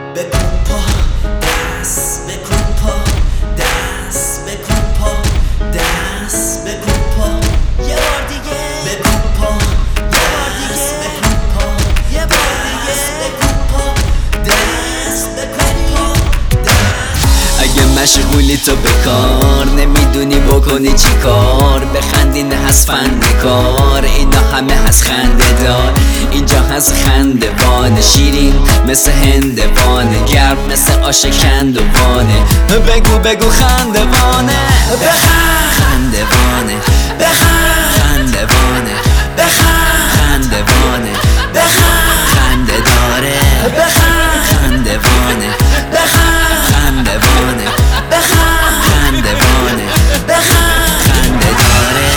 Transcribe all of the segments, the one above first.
بکن پا دست بکن پا دست بکن پا دست بکن پا یه بار دیگه بکن پا یه بار دیگه بکن پا یه بار دیگه بکن پا دست بکن پا دست. اگه مشغولی تو بکار نمیدونی بکنی چی کار، بخندی نه از فن کار، اینا همه از خنده دار. اینجا هست خندوانه، شیرین مثل هندوانه، گرم مثل آش کندوانه. بگو بگو خندوانه، بخند خندوانه، بخند خندوانه، بخند خندوانه، بخند خنده داره، بخند خندوانه، بخند خندوانه، بخند خندوانه، بخند خنده داره.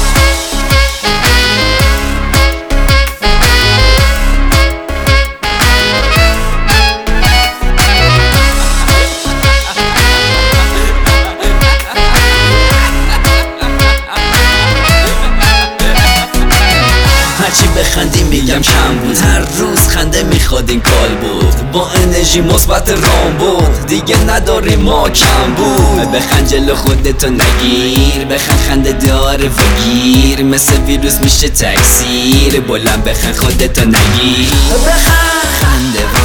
هرچی بخندی میگم کم بود، هر روز خنده میخواد این کال بود، با انرژی مثبت رام بود، دیگه نداریم ما کم بود. بخند جلو خودتو نگیر، بخند خنده داره و گیر، مثل ویروس میشه تکثیر، بلند بخند خودتو نگیر، بخند خنده